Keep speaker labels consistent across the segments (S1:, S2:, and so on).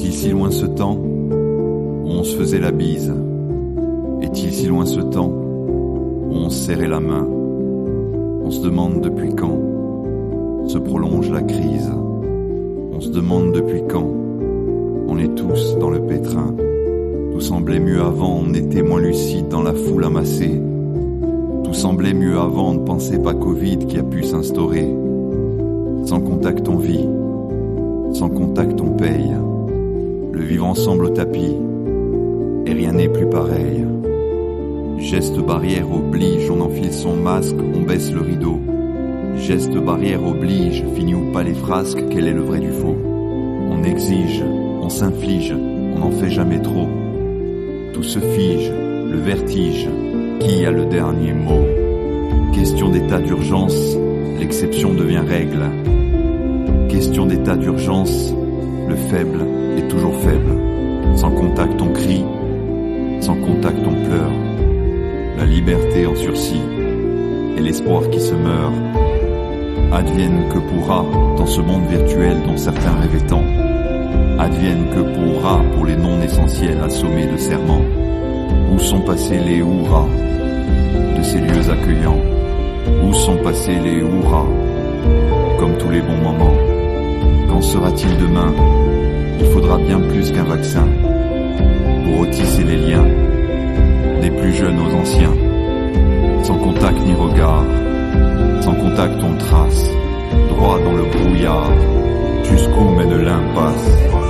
S1: Est-il si loin ce temps où on se faisait la bise? Est-il si loin ce temps où on se serrait la main? On se demande depuis quand se prolonge la crise. On se demande depuis quand on est tous dans le pétrin. Tout semblait mieux avant, on était moins lucide dans la foule amassée. Tout semblait mieux avant, on ne pensait pas Covid qui a pu s'instaurer. Sans contact on vit, sans contact on paye. Le vivre ensemble au tapis, et rien n'est plus pareil. Geste barrière oblige, on enfile son masque, on baisse le rideau. Geste barrière oblige, fini ou pas les frasques, quel est le vrai du faux? On exige, on s'inflige, on n'en fait jamais trop. Tout se fige, le vertige, qui a le dernier mot? Question d'état d'urgence, l'exception devient règle. Question d'état d'urgence, le faible est toujours faible. Sans contact on crie, sans contact on pleure. La liberté en sursis, et l'espoir qui se meurt. Advienne que pourra dans ce monde virtuel dont certains rêvaient tant. Advienne que pourra pour les non essentiels assommés de serments. Où sont passés les hurrahs de ces lieux accueillants? Où sont passés les hurrahs comme tous les bons moments? Qu'en sera-t-il demain? Il faudra bien plus qu'un vaccin pour retisser les liens des plus jeunes aux anciens. Sans contact ni regard, sans contact on trace, droit dans le brouillard, jusqu'où mène l'impasse?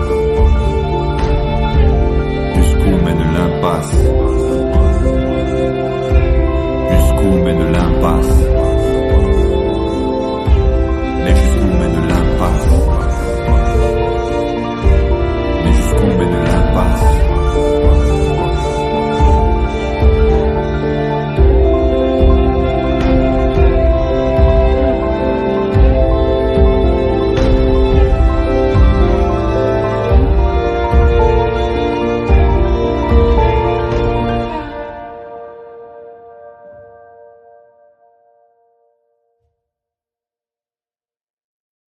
S1: Jusqu'où mène l'impasse? Jusqu'où mène l'impasse?